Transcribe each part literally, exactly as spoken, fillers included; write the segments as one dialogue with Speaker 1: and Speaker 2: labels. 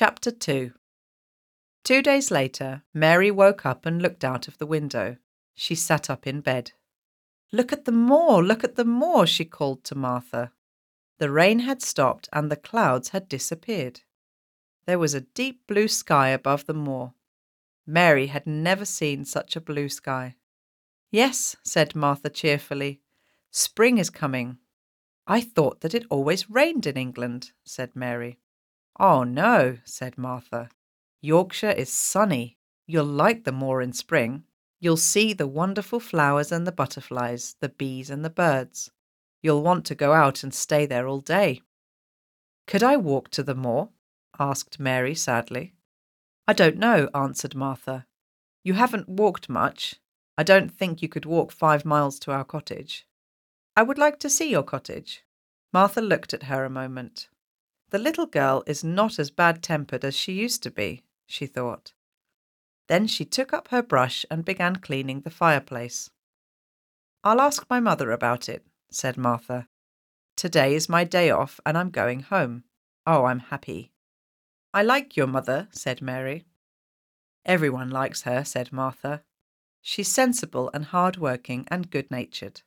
Speaker 1: Chapter two. Two days later, Mary woke up and looked out of the window. She sat up in bed. "Look at the moor, look at the moor," she called to Martha. The rain had stopped and the clouds had disappeared. There was a deep blue sky above the moor. Mary had never seen such a blue sky. "Yes," said Martha cheerfully, "spring is coming." "I thought that it always rained in England," said Mary. "Oh no," said Martha. "Yorkshire is sunny. You'll like the moor in spring. You'll see the wonderful flowers and the butterflies, the bees and the birds. You'll want to go out and stay there all day." "Could I walk to the moor?" asked Mary sadly. "I don't know," answered Martha. "You haven't walked much. I don't think you could walk five miles to our cottage." "I would like to see your cottage." Martha looked at her a moment. The little girl is not as bad-tempered as she used to be, she thought. Then she took up her brush and began cleaning the fireplace. "I'll ask my mother about it," said Martha. "Today is my day off and I'm going home. Oh, I'm happy." "I like your mother," said Mary. "Everyone likes her," said Martha. "She's sensible and hard-working and good-natured."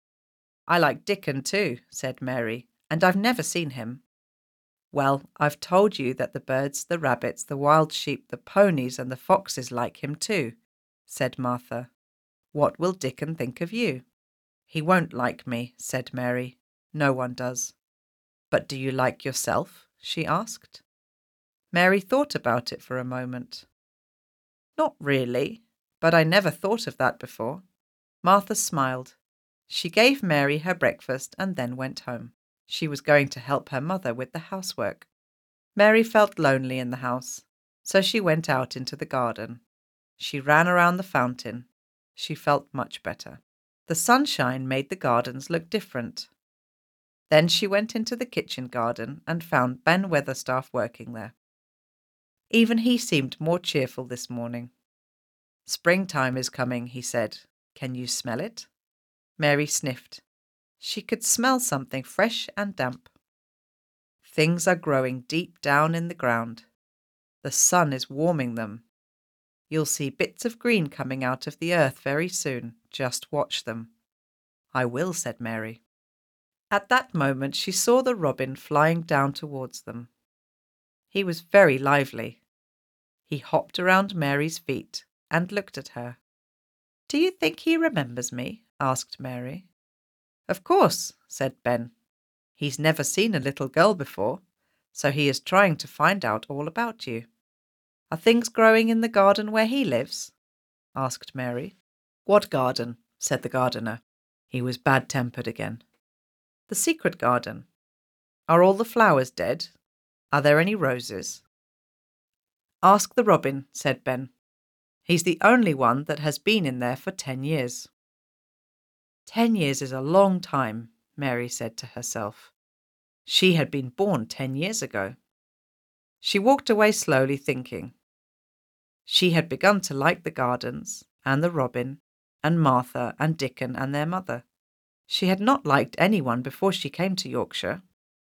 Speaker 1: "I like Dickon too," said Mary, "and I've never seen him." "Well, I've told you that the birds, the rabbits, the wild sheep, the ponies and the foxes like him too," said Martha. "What will Dickon think of you?" "He won't like me," said Mary. "No one does." "But do you like yourself?" she asked. Mary thought about it for a moment. "Not really, but I never thought of that before." Martha smiled. She gave Mary her breakfast and then went home. She was going to help her mother with the housework. Mary felt lonely in the house, so she went out into the garden. She ran around the fountain. She felt much better. The sunshine made the gardens look different. Then she went into the kitchen garden and found Ben Weatherstaff working there. Even he seemed more cheerful this morning. "Springtime is coming," he said. "Can you smell it?" Mary sniffed. She could smell something fresh and damp. "Things are growing deep down in the ground. The sun is warming them. You'll see bits of green coming out of the earth very soon. Just watch them." "I will," said Mary. At that moment she saw the robin flying down towards them. He was very lively. He hopped around Mary's feet and looked at her. "Do you think he remembers me?" asked Mary. "Of course," said Ben. "He's never seen a little girl before, so he is trying to find out all about you." "Are things growing in the garden where he lives?" asked Mary. "What garden?" said the gardener. He was bad-tempered again. "The secret garden. Are all the flowers dead? Are there any roses?" "Ask the robin," said Ben. "He's the only one that has been in there for ten years." Ten years is a long time, Mary said to herself. She had been born ten years ago. She walked away slowly, thinking. She had begun to like the gardens, and the robin, and Martha, and Dickon, and their mother. She had not liked anyone before she came to Yorkshire.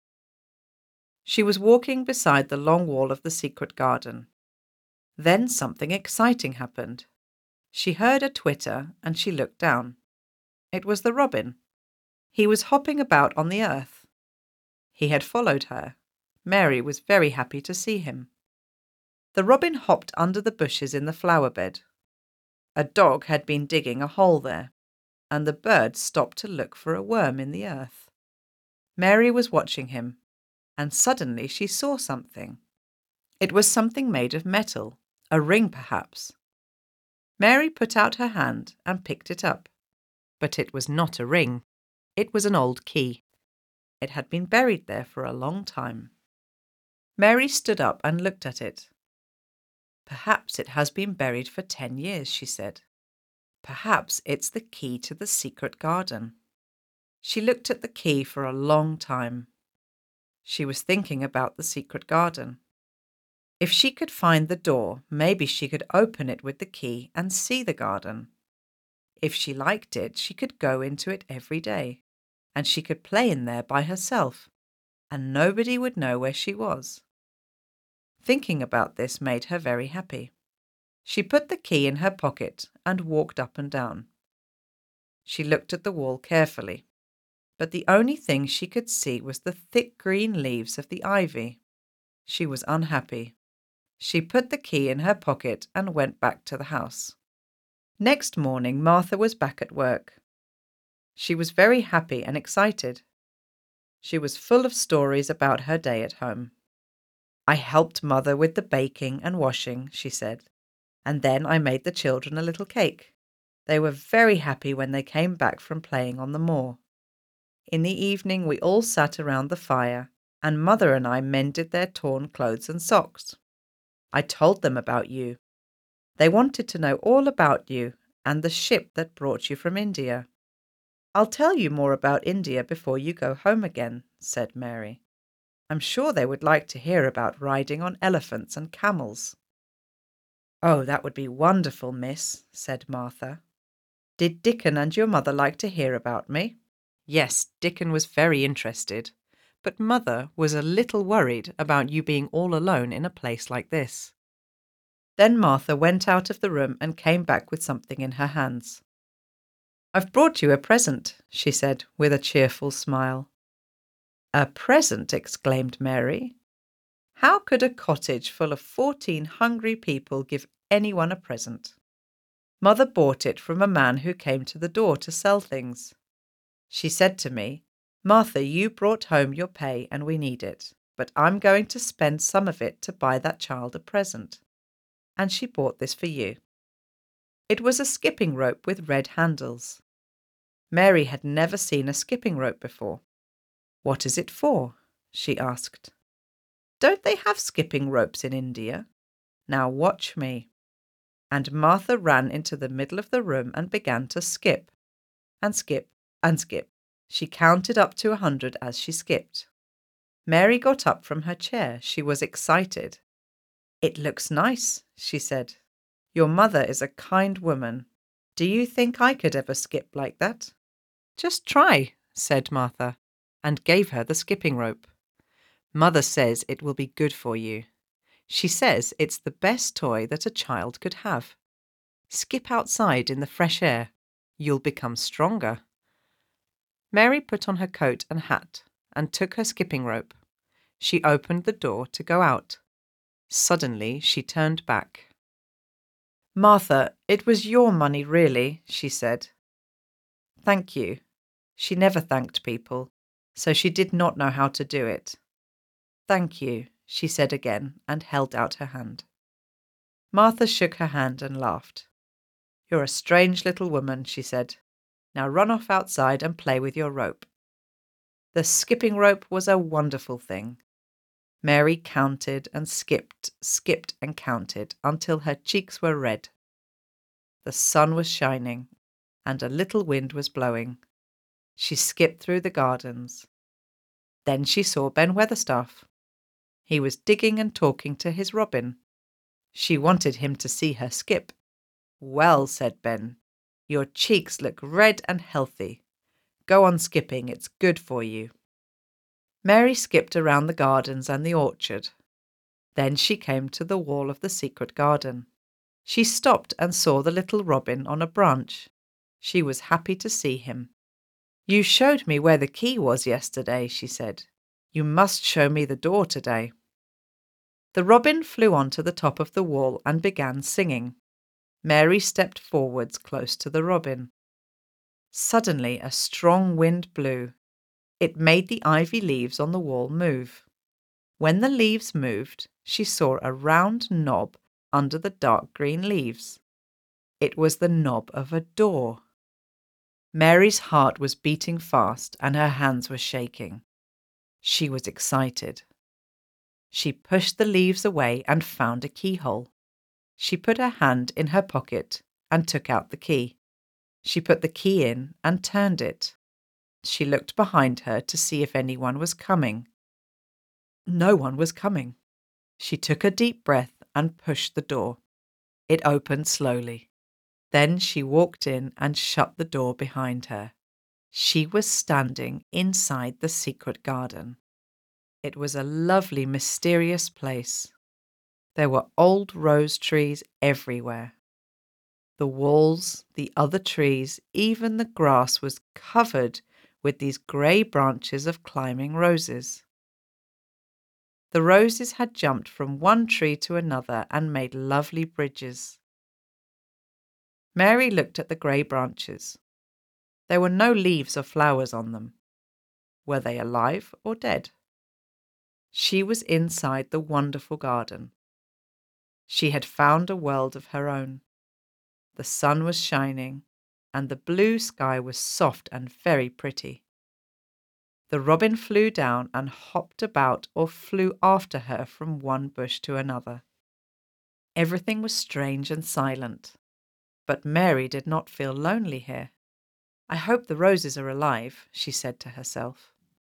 Speaker 1: She was walking beside the long wall of the secret garden. Then something exciting happened. She heard a twitter, and she looked down. It was the robin. He was hopping about on the earth. He had followed her. Mary was very happy to see him. The robin hopped under the bushes in the flower bed. A dog had been digging a hole there, and the bird stopped to look for a worm in the earth. Mary was watching him, and suddenly she saw something. It was something made of metal, a ring perhaps. Mary put out her hand and picked it up. But it was not a ring. It was an old key. It had been buried there for a long time. Mary stood up and looked at it. "Perhaps it has been buried for ten years," she said. "Perhaps it's the key to the secret garden." She looked at the key for a long time. She was thinking about the secret garden. If she could find the door, maybe she could open it with the key and see the garden. If she liked it, she could go into it every day, and she could play in there by herself, and nobody would know where she was. Thinking about this made her very happy. She put the key in her pocket and walked up and down. She looked at the wall carefully, but the only thing she could see was the thick green leaves of the ivy. She was unhappy. She put the key in her pocket and went back to the house. Next morning, Martha was back at work. She was very happy and excited. She was full of stories about her day at home. I helped Mother with the baking and washing, she said, and then I made the children a little cake. They were very happy when they came back from playing on the moor. In the evening we all sat around the fire, and Mother and I mended their torn clothes and socks. I told them about you. They wanted to know all about you and the ship that brought you from India. I'll tell you more about India before you go home again, said Mary. I'm sure they would like to hear about riding on elephants and camels. Oh, that would be wonderful, miss, said Martha. Did Dickon and your mother like to hear about me? Yes, Dickon was very interested, but Mother was a little worried about you being all alone in a place like this. Then Martha went out of the room and came back with something in her hands. I've brought you a present, she said with a cheerful smile. A present, exclaimed Mary. How could a cottage full of fourteen hungry people give anyone a present? Mother bought it from a man who came to the door to sell things. She said to me, Martha, you brought home your pay and we need it, but I'm going to spend some of it to buy that child a present. And she bought this for you. It was a skipping rope with red handles. Mary had never seen a skipping rope before. What is it for? She asked. Don't they have skipping ropes in India? Now watch me. And Martha ran into the middle of the room and began to skip, and skip, and skip. She counted up to a hundred as she skipped. Mary got up from her chair. She was excited. It looks nice, she said. Your mother is a kind woman. Do you think I could ever skip like that? Just try, said Martha, and gave her the skipping rope. Mother says it will be good for you. She says it's the best toy that a child could have. Skip outside in the fresh air. You'll become stronger. Mary put on her coat and hat and took her skipping rope. She opened the door to go out. Suddenly she turned back. Martha, it was your money really, she said. Thank you. She never thanked people, so she did not know how to do it. Thank you, she said again and held out her hand. Martha shook her hand and laughed. You're a strange little woman, she said. Now run off outside and play with your rope. The skipping rope was a wonderful thing. Mary counted and skipped, skipped and counted until her cheeks were red. The sun was shining and a little wind was blowing. She skipped through the gardens. Then she saw Ben Weatherstaff. He was digging and talking to his robin. She wanted him to see her skip. Well, said Ben, your cheeks look red and healthy. Go on skipping, it's good for you. Mary skipped around the gardens and the orchard. Then she came to the wall of the secret garden. She stopped and saw the little robin on a branch. She was happy to see him. You showed me where the key was yesterday, she said. You must show me the door today. The robin flew onto the top of the wall and began singing. Mary stepped forwards close to the robin. Suddenly a strong wind blew. It made the ivy leaves on the wall move. When the leaves moved, she saw a round knob under the dark green leaves. It was the knob of a door. Mary's heart was beating fast and her hands were shaking. She was excited. She pushed the leaves away and found a keyhole. She put her hand in her pocket and took out the key. She put the key in and turned it. She looked behind her to see if anyone was coming. No one was coming. She took a deep breath and pushed the door. It opened slowly. Then she walked in and shut the door behind her. She was standing inside the secret garden. It was a lovely, mysterious place. There were old rose trees everywhere. The walls, the other trees, even the grass was covered with these grey branches of climbing roses. The roses had jumped from one tree to another and made lovely bridges. Mary looked at the grey branches. There were no leaves or flowers on them. Were they alive or dead? She was inside the wonderful garden. She had found a world of her own. The sun was shining, and the blue sky was soft and very pretty. The robin flew down and hopped about or flew after her from one bush to another. Everything was strange and silent, but Mary did not feel lonely here. I hope the roses are alive, she said to herself.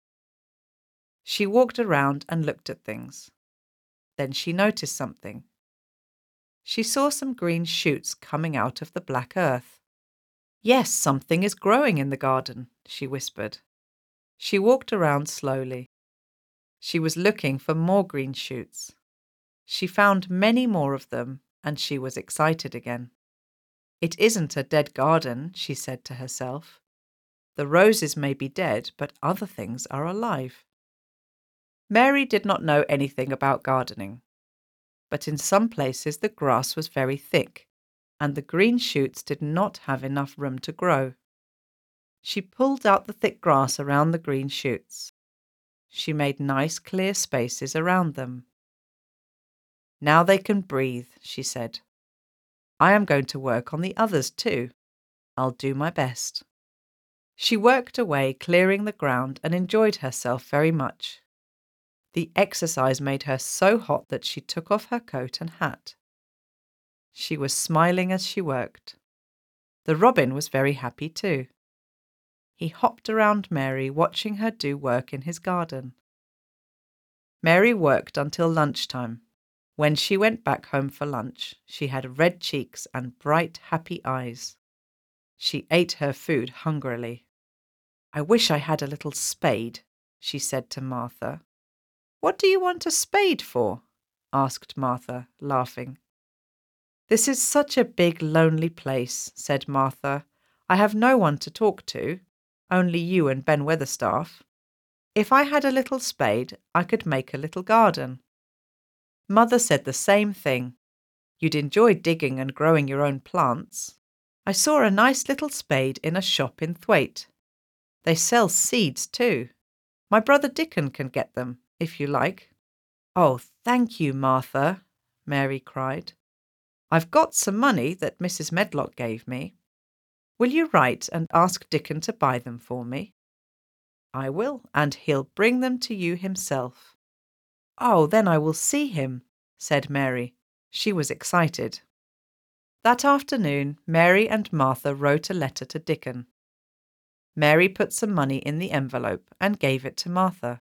Speaker 1: She walked around and looked at things. Then she noticed something. She saw some green shoots coming out of the black earth. Yes, something is growing in the garden, she whispered. She walked around slowly. She was looking for more green shoots. She found many more of them, and she was excited again. It isn't a dead garden, she said to herself. The roses may be dead, but other things are alive. Mary did not know anything about gardening, but in some places the grass was very thick, and the green shoots did not have enough room to grow. She pulled out the thick grass around the green shoots. She made nice clear spaces around them. Now they can breathe, she said. I am going to work on the others too. I'll do my best. She worked away, clearing the ground, and enjoyed herself very much. The exercise made her so hot that she took off her coat and hat. She was smiling as she worked. The robin was very happy too. He hopped around Mary, watching her do work in his garden. Mary worked until lunchtime. When she went back home for lunch, she had red cheeks and bright, happy eyes. She ate her food hungrily. I wish I had a little spade, she said to Martha. What do you want a spade for? Asked Martha, laughing. This is such a big, lonely place, said Martha. I have no one to talk to, only you and Ben Weatherstaff. If I had a little spade, I could make a little garden. Mother said the same thing. You'd enjoy digging and growing your own plants. I saw a nice little spade in a shop in Thwaite. They sell seeds too. My brother Dickon can get them, if you like. Oh, thank you, Martha, Mary cried. I've got some money that Missus Medlock gave me. Will you write and ask Dickon to buy them for me? I will, and he'll bring them to you himself. Oh, then I will see him, said Mary. She was excited. That afternoon, Mary and Martha wrote a letter to Dickon. Mary put some money in the envelope and gave it to Martha.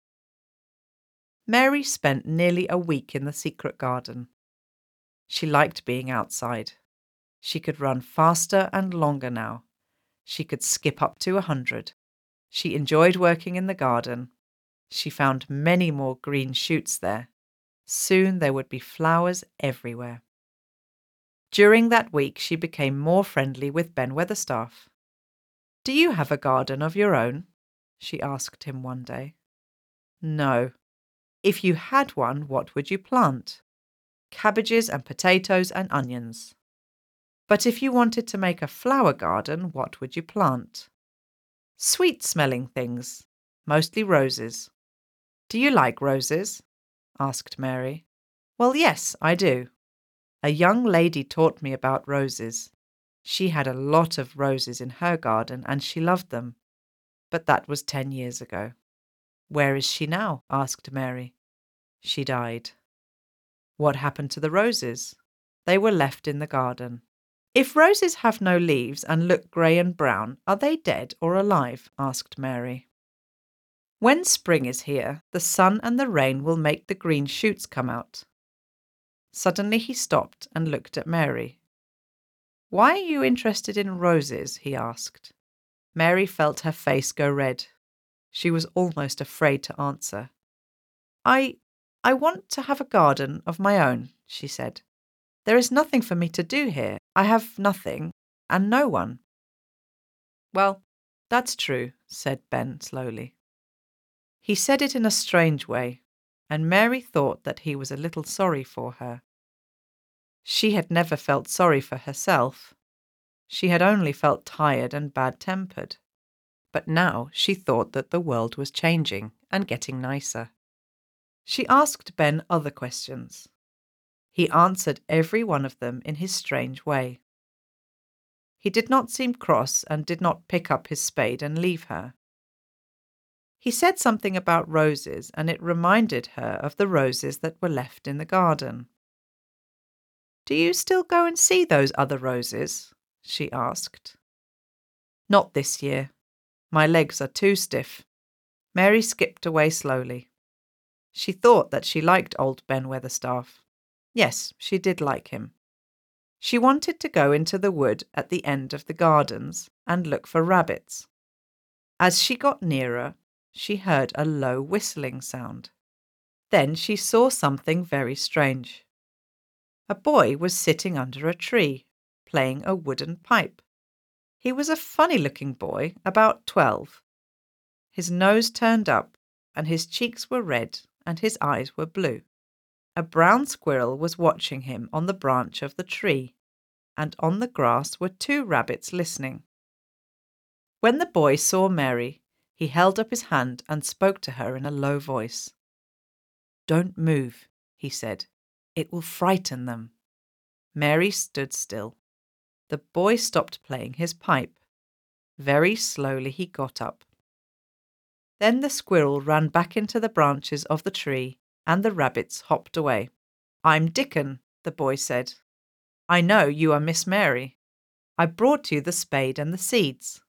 Speaker 1: Mary spent nearly a week in the secret garden. She liked being outside. She could run faster and longer now. She could skip up to a hundred. She enjoyed working in the garden. She found many more green shoots there. Soon there would be flowers everywhere. During that week, she became more friendly with Ben Weatherstaff. Do you have a garden of your own? She asked him one day. No. If you had one, what would you plant? Cabbages and potatoes and onions. But if you wanted to make a flower garden, what would you plant? Sweet-smelling things, mostly roses. Do you like roses? Asked Mary. Well, yes, I do. A young lady taught me about roses. She had a lot of roses in her garden and she loved them. But that was ten years ago. Where is she now? Asked Mary. She died. What happened to the roses? They were left in the garden. If roses have no leaves and look grey and brown, are they dead or alive? Asked Mary. When spring is here, the sun and the rain will make the green shoots come out. Suddenly he stopped and looked at Mary. Why are you interested in roses? He asked. Mary felt her face go red. She was almost afraid to answer. I, I want to have a garden of my own, she said. There is nothing for me to do here. I have nothing, and no one. Well, that's true, said Ben slowly. He said it in a strange way, and Mary thought that he was a little sorry for her. She had never felt sorry for herself. She had only felt tired and bad-tempered. But now she thought that the world was changing and getting nicer. She asked Ben other questions. He answered every one of them in his strange way. He did not seem cross and did not pick up his spade and leave her. He said something about roses, and it reminded her of the roses that were left in the garden. "Do you still go and see those other roses?" she asked. "Not this year. My legs are too stiff." Mary skipped away slowly. She thought that she liked old Ben Weatherstaff. Yes, she did like him. She wanted to go into the wood at the end of the gardens and look for rabbits. As she got nearer, she heard a low whistling sound. Then she saw something very strange. A boy was sitting under a tree, playing a wooden pipe. He was a funny-looking boy, about twelve. His nose turned up, and his cheeks were red, and his eyes were blue. A brown squirrel was watching him on the branch of the tree, and on the grass were two rabbits listening. When the boy saw Mary, he held up his hand and spoke to her in a low voice. "Don't move," he said. "It will frighten them." Mary stood still. The boy stopped playing his pipe. Very slowly he got up. Then the squirrel ran back into the branches of the tree, and the rabbits hopped away. "I'm Dickon," the boy said. "I know you are Miss Mary. I brought you the spade and the seeds."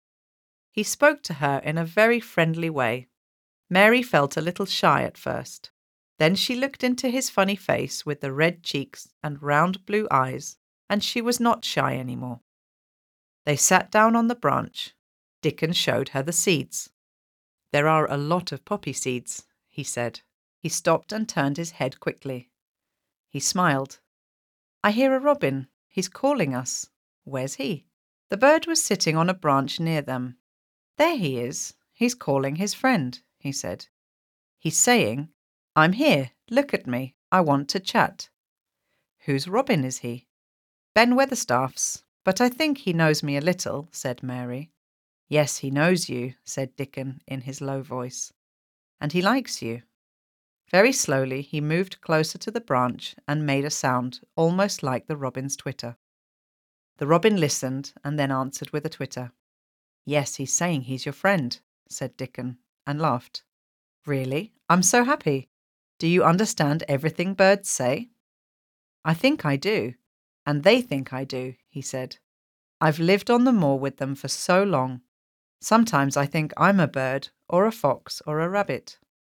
Speaker 1: He spoke to her in a very friendly way. Mary felt a little shy at first. Then she looked into his funny face with the red cheeks and round blue eyes, and she was not shy any more. They sat down on the branch. Dickon showed her the seeds. "There are a lot of poppy seeds," he said. He stopped and turned his head quickly. He smiled. "I hear a robin. He's calling us. Where's he?" The bird was sitting on a branch near them. "There he is. He's calling his friend," he said. "He's saying, 'I'm here. Look at me. I want to chat.'" "Whose robin is he?" "Ben Weatherstaff's, but I think he knows me a little," said Mary. "Yes, he knows you," said Dickon in his low voice. "And he likes you." Very slowly he moved closer to the branch and made a sound almost like the robin's twitter. The robin listened and then answered with a twitter. "Yes, he's saying he's your friend," said Dickon, and laughed. "Really? I'm so happy. Do you understand everything birds say?" "I think I do, and they think I do," he said. "I've lived on the moor with them for so long. Sometimes I think I'm a bird, or a fox, or a rabbit."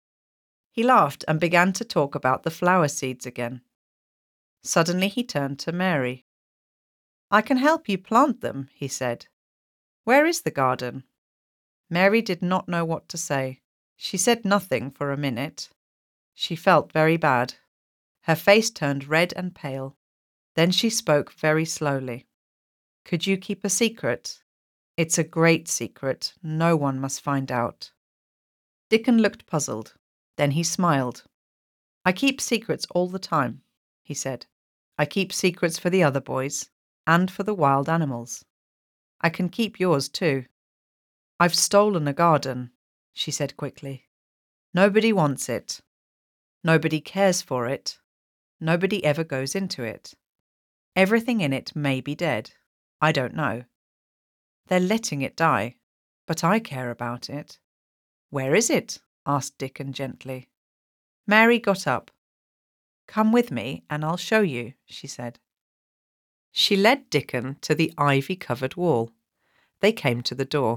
Speaker 1: He laughed and began to talk about the flower seeds again. Suddenly he turned to Mary. "I can help you plant them," he said. "Where is the garden?" Mary did not know what to say. She said nothing for a minute. She felt very bad. Her face turned red and pale. Then she spoke very slowly. "Could you keep a secret? It's a great secret. No one must find out." Dickon looked puzzled. Then he smiled. "I keep secrets all the time," he said. "I keep secrets for the other boys and for the wild animals. I can keep yours too. I've stolen a garden," she said quickly. "Nobody wants it. Nobody cares for it. Nobody ever goes into it. Everything in it may be dead. I don't know. They're letting it die, but I care about it." "Where is it?" asked Dickon gently. Mary got up. "Come with me and I'll show you," she said. She led Dickon to the ivy-covered wall. They came to the door.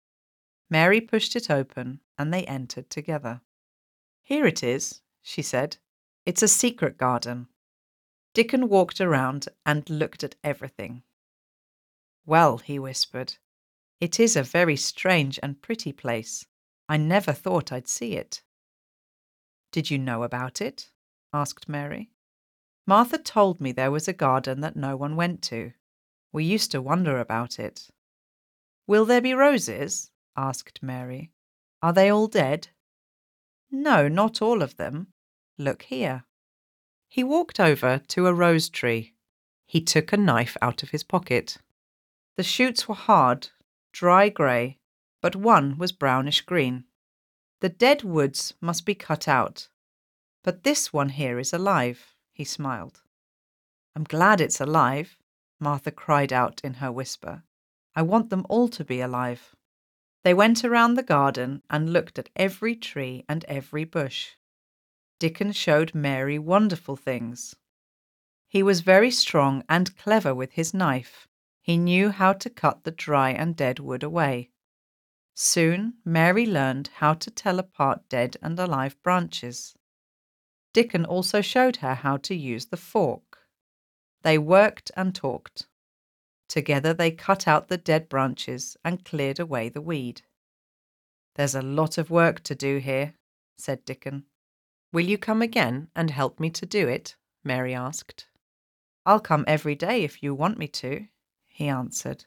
Speaker 1: Mary pushed it open and they entered together. "Here it is," she said. "It's a secret garden." Dickon walked around and looked at everything. "Well," he whispered, "it is a very strange and pretty place. I never thought I'd see it." Did you know about it? Asked Mary. Martha told me there was a garden that no one went to. We used to wonder about it. Will there be roses? Asked Mary. Are they all dead? No, not all of them. Look here. He walked over to a rose tree. He took a knife out of his pocket. The shoots were hard, dry grey, but one was brownish green. The dead woods must be cut out. But this one here is alive, he smiled. I'm glad it's alive, Martha cried out in her whisper. I want them all to be alive. They went around the garden and looked at every tree and every bush. Dickon showed Mary wonderful things. He was very strong and clever with his knife. He knew how to cut the dry and dead wood away. Soon Mary learned how to tell apart dead and alive branches. Dickon also showed her how to use the fork. They worked and talked. Together they cut out the dead branches and cleared away the weed. There's a lot of work to do here, said Dickon. Will you come again and help me to do it? Mary asked. I'll come every day if you want me to, he answered.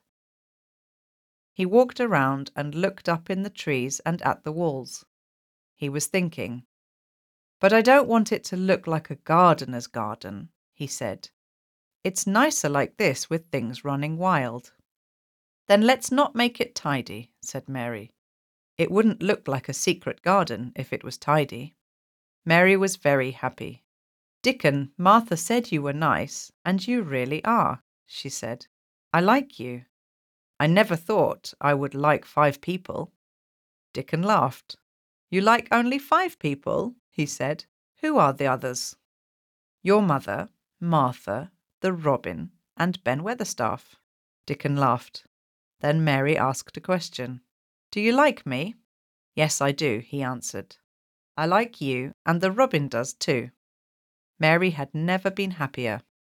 Speaker 1: He walked around and looked up in the trees and at the walls. He was thinking. But I don't want it to look like a gardener's garden, he said. It's nicer like this with things running wild. Then let's not make it tidy, said Mary. It wouldn't look like a secret garden if it was tidy. Mary was very happy. Dickon, Martha said you were nice, and you really are, she said. I like you. I never thought I would like five people. Dickon laughed. You like only five people, he said. Who are the others? Your mother, Martha, the robin, and Ben Weatherstaff. Dickon laughed. Then Mary asked a question. Do you like me? Yes, I do, he answered. I like you, and the robin does too. Mary had never been happier.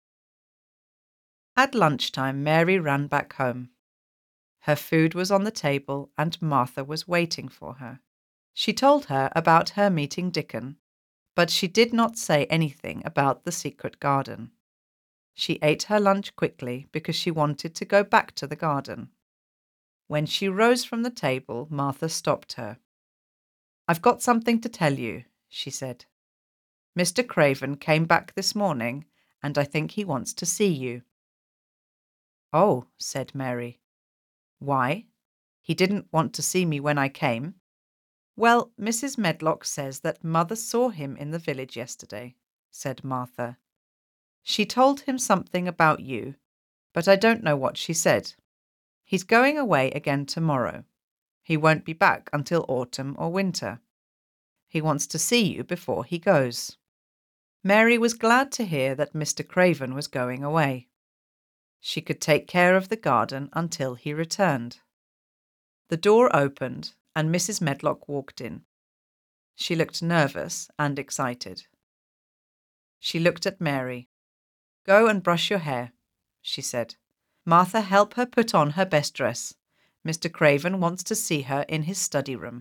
Speaker 1: At lunchtime, Mary ran back home. Her food was on the table, and Martha was waiting for her. She told her about her meeting Dickon, but she did not say anything about the secret garden. She ate her lunch quickly because she wanted to go back to the garden. When she rose from the table, Martha stopped her. I've got something to tell you, she said. Mister Craven came back this morning, and I think he wants to see you. Oh, said Mary. Why? He didn't want to see me when I came. Well, Missus Medlock says that Mother saw him in the village yesterday, said Martha. She told him something about you, but I don't know what she said. He's going away again tomorrow. He won't be back until autumn or winter. He wants to see you before he goes. Mary was glad to hear that Mister Craven was going away. She could take care of the garden until he returned. The door opened and Missus Medlock walked in. She looked nervous and excited. She looked at Mary. Go and brush your hair, she said. Martha, help her put on her best dress. Mister Craven wants to see her in his study room.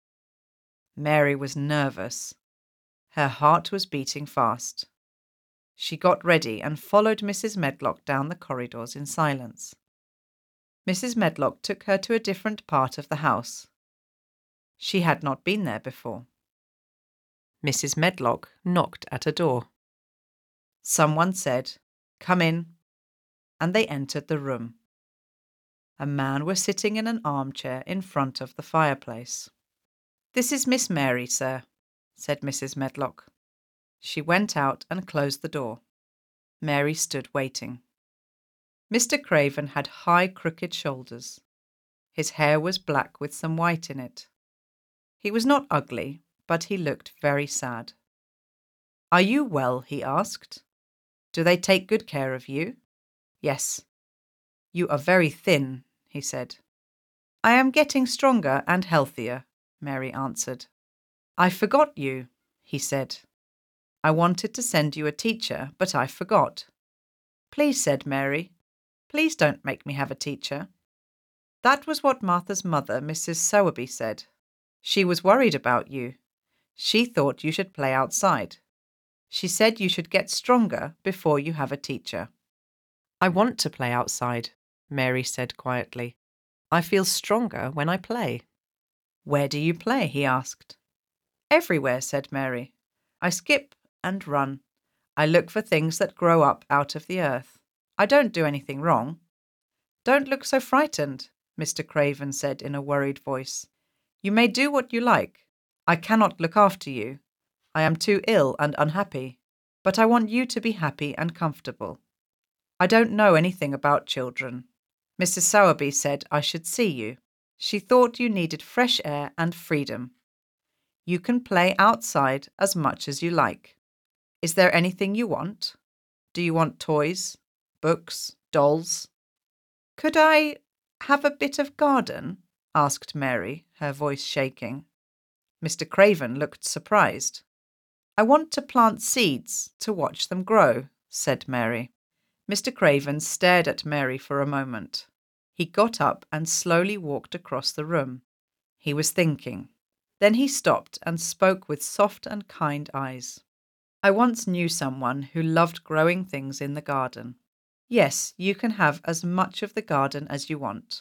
Speaker 1: Mary was nervous. Her heart was beating fast. She got ready and followed Missus Medlock down the corridors in silence. Missus Medlock took her to a different part of the house. She had not been there before. Missus Medlock knocked at a door. Someone said, Come in, and they entered the room. A man was sitting in an armchair in front of the fireplace. This is Miss Mary, sir, said Missus Medlock. She went out and closed the door. Mary stood waiting. Mister Craven had high, crooked shoulders. His hair was black with some white in it. He was not ugly, but he looked very sad. Are you well? He asked. Do they take good care of you? Yes. You are very thin, he said. I am getting stronger and healthier, Mary answered. I forgot you, he said. I wanted to send you a teacher, but I forgot. Please, said Mary, please don't make me have a teacher. That was what Martha's mother, Missus Sowerby, said. She was worried about you. She thought you should play outside. She said you should get stronger before you have a teacher. I want to play outside, Mary said quietly. I feel stronger when I play. Where do you play? He asked. Everywhere, said Mary. I skip and run. I look for things that grow up out of the earth. I don't do anything wrong. Don't look so frightened, Mister Craven said in a worried voice. You may do what you like. I cannot look after you. I am too ill and unhappy, but I want you to be happy and comfortable. I don't know anything about children. Missus Sowerby said I should see you. She thought you needed fresh air and freedom. You can play outside as much as you like. Is there anything you want? Do you want toys, books, dolls? Could I have a bit of garden? Asked Mary, her voice shaking. Mister Craven looked surprised. I want to plant seeds to watch them grow, said Mary. Mister Craven stared at Mary for a moment. He got up and slowly walked across the room. He was thinking. Then he stopped and spoke with soft and kind eyes. I once knew someone who loved growing things in the garden. Yes, you can have as much of the garden as you want.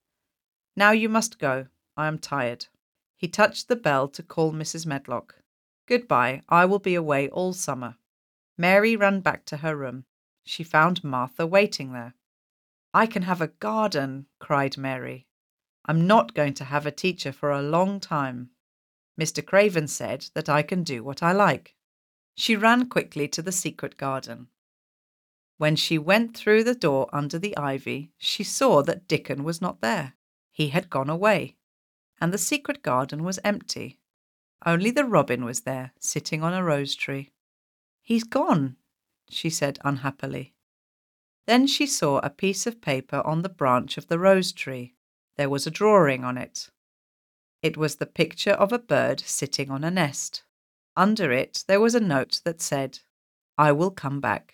Speaker 1: Now you must go. I am tired. He touched the bell to call Missus Medlock. Goodbye, I will be away all summer. Mary ran back to her room. She found Martha waiting there. I can have a garden, cried Mary. I'm not going to have a teacher for a long time. Mister Craven said that I can do what I like. She ran quickly to the secret garden. When she went through the door under the ivy, she saw that Dickon was not there. He had gone away, and the secret garden was empty. Only the robin was there, sitting on a rose tree. He's gone, she said unhappily. Then she saw a piece of paper on the branch of the rose tree. There was a drawing on it. It was the picture of a bird sitting on a nest. Under it there was a note that said, I will come back.